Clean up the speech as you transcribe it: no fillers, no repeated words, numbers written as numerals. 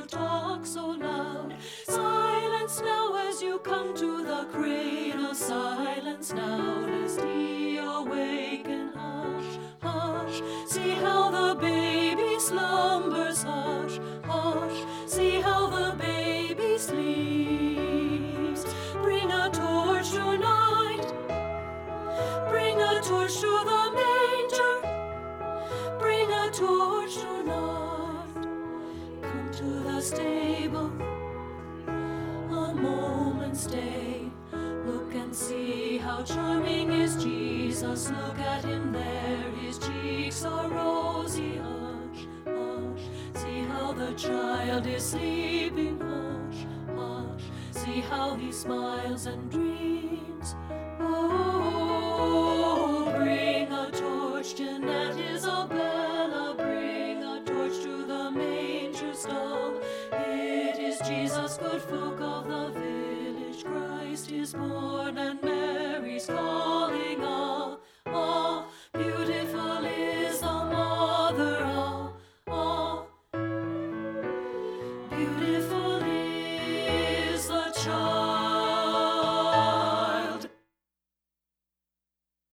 talk so loud. Silence now as you come to the cradle. Silence now lest he awaken. Hush, hush, see how the baby slumbers. Hush, hush, see how the baby sleeps. Bring a torch tonight. Bring a torch to the manger. Bring a torch tonight. Come to the stable. A moment stay. Look and see how charming is Jesus. Look at him there. His cheeks are rosy. Hush, hush. See how the child is sleeping. Hush, hush. See how he smiles and dreams. Oh, bring a torch, Jeanette, Isabella. Bring a torch to the manger stall. It is Jesus, good folk of the village. Christ is born and Mary's called.